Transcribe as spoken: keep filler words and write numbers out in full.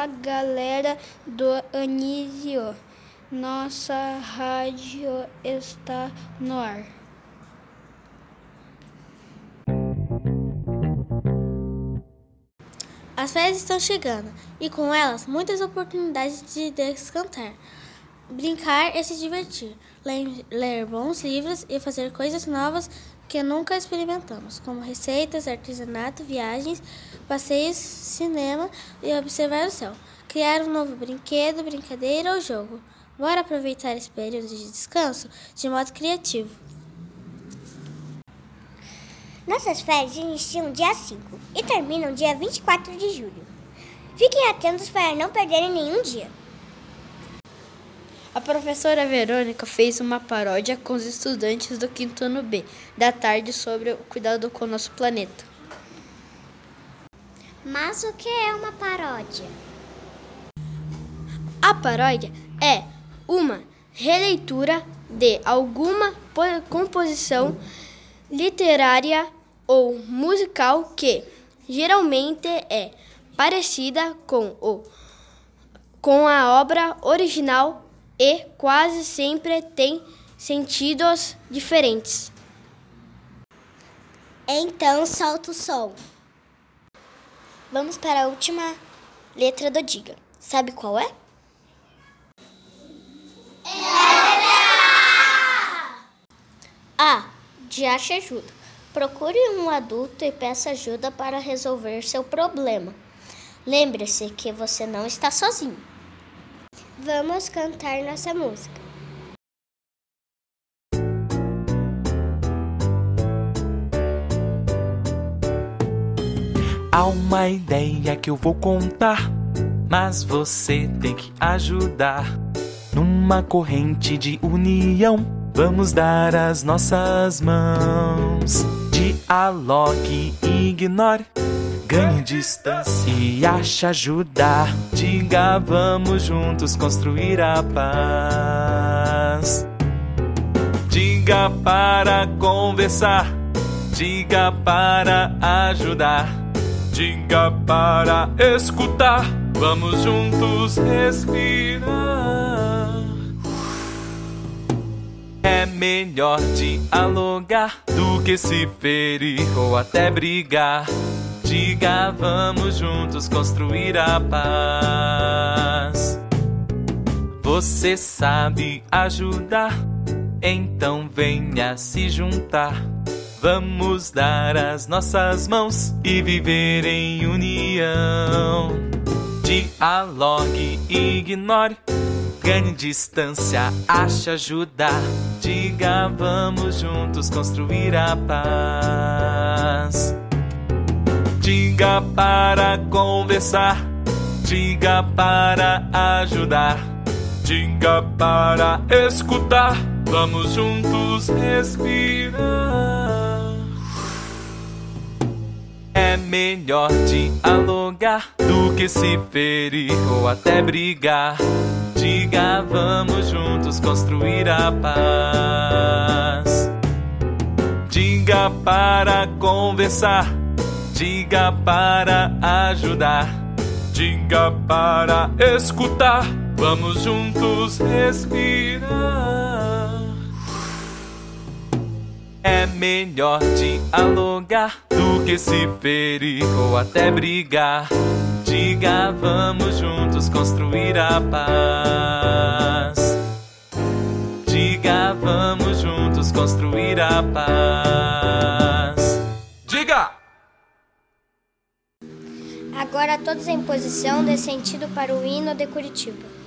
Olá, galera do Anísio. Nossa rádio está no ar. As férias estão chegando e com elas muitas oportunidades de descansar, brincar e se divertir, ler, ler bons livros e fazer coisas novas que nunca experimentamos, como receitas, artesanato, viagens, passeios, cinema e observar o céu, criar um novo brinquedo, brincadeira ou jogo. Bora aproveitar esse período de descanso de modo criativo. Nossas férias iniciam dia cinco e terminam dia vinte e quatro de julho. Fiquem atentos para não perderem nenhum dia. A professora Verônica fez uma paródia com os estudantes do quinto ano B da tarde sobre o cuidado com o nosso planeta. Mas o que é uma paródia? A paródia é uma releitura de alguma composição literária ou musical que geralmente é parecida com, o, com a obra original e quase sempre tem sentidos diferentes. Então solta o som. Vamos para a última letra do Diga. Sabe qual é? A. De acha ajuda. Procure um adulto e peça ajuda para resolver seu problema. Lembre-se que você não está sozinho. Vamos cantar nossa música. Há uma ideia que eu vou contar, mas você tem que ajudar. Numa corrente de união, vamos dar as nossas mãos. Dialogue e ignore, ganhe distância e ache ajudar. Diga, vamos juntos construir a paz. Diga para conversar, diga para ajudar, diga para escutar. Vamos juntos respirar. É melhor dialogar do que se ferir ou até brigar. Diga, vamos juntos construir a paz. Você sabe ajudar, então venha se juntar. Vamos dar as nossas mãos e viver em união. Dialogue e ignore, ganhe distância, ache ajudar. Diga, vamos juntos construir a paz. Diga para conversar, diga para ajudar, diga para escutar. Vamos juntos respirar. É melhor dialogar do que se ferir ou até brigar. Diga, vamos juntos construir a paz. Diga para conversar, diga para ajudar, diga para escutar. Vamos juntos respirar. É melhor dialogar do que se ferir ou até brigar. Diga, vamos juntos construir a paz. Diga, vamos juntos construir a paz. Diga! Agora todos em posição, dê sentido para o hino de Curitiba.